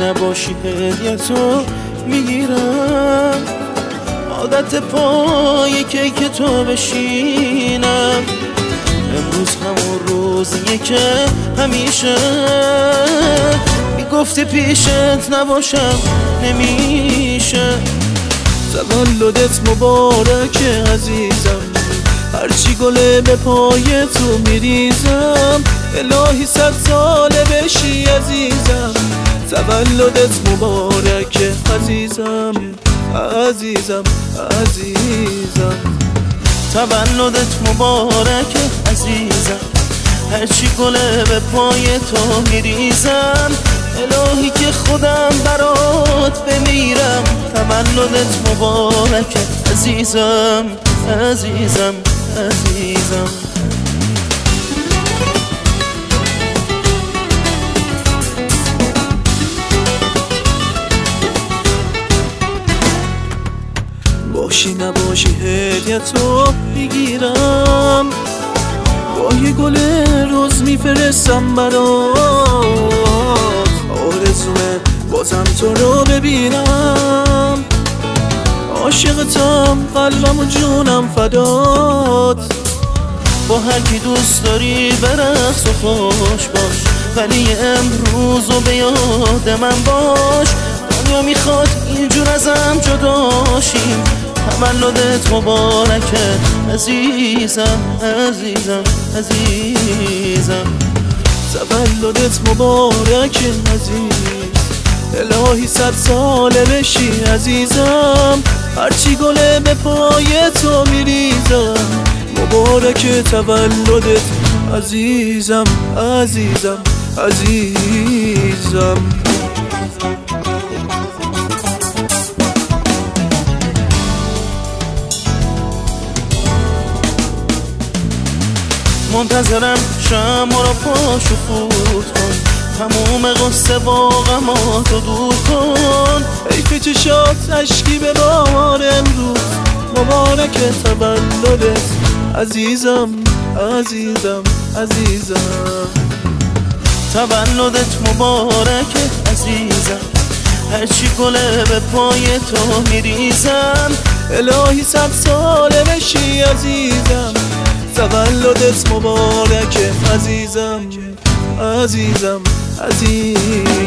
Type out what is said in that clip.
نباشی هدیه‌تو میگیرم. عادت پای کیک تو بشینم، امروز همون روزیه که همیشه میگفتی پیشت نباشم نمیشه. تولدت مبارکه عزیزم، هرچی گله به پای تو میریزم. الهی 100 ساله بشی عزیزم، تولدت مبارکه عزیزم عزیزم عزیزم. تولدت مبارکه عزیزم، هرچی گله به پای تو میریزم. الهی که خودم برات بمیرم، تولدت مبارکه عزیزم عزیزم عزیزم. باشی نباشی هدیه‌تو میگیرم، با یه گل روز میفرستم برات. آرزومه بازم تو رو ببینم، عاشقتم قلبم و جونم فدات. با هر کی دوست داری برقص و خوش باش، ولی امروز به یاد من باش. دنیا میخواد اینجور ازم جداشیم، تولدت مبارکه عزیزم عزیزم عزیزم. تولدت مبارکه عزیز، الهی 100 ساله بشی عزیزم. هرچی گله به پای تو میریزم، مبارکه تولدت عزیزم عزیزم عزیزم. منتظرم شمع رو پاشو فوت کن، تموم قصه با غماتو دور کن. حیف چشات اشکی به بار امروز، مبارکه تولدت عزیزم عزیزم عزیزم. تولدت مبارکه عزیزم، هرچی گله به پای تو میریزم. الهی 100 ساله بشی عزیزم، تولدت مبارکه عزیزم عزیزم عزیزم.